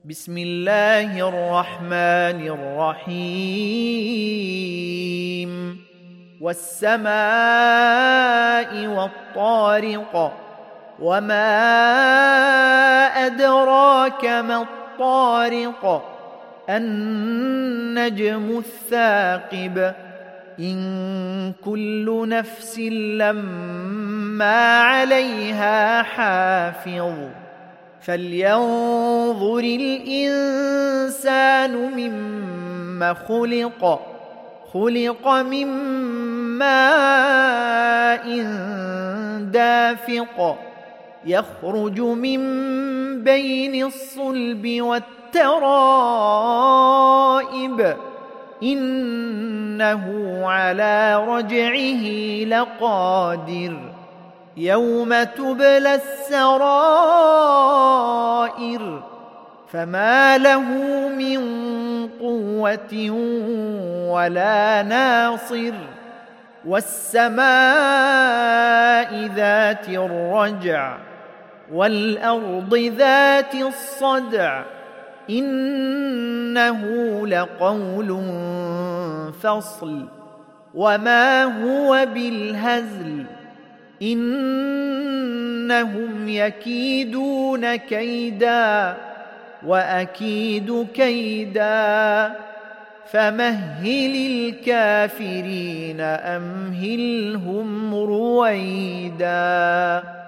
بسم الله الرحمن الرحيم والسماء والطارق وما أدراك ما الطارق النجم الثاقب إن كل نفس لما عليها حافظ فلينظر الإنسان مما خلق من ماء دافق يخرج من بين الصلب والترائب إنه على رجعه لقادر يوم تبلى السرائر فما له من قوة ولا ناصر والسماء ذات الرجع والأرض ذات الصدع إنه لقول فصل وما هو بالهزل إنهم يكيدون كيدا وأكيد كيدا فمهل الكافرين أمهلهم رويدا.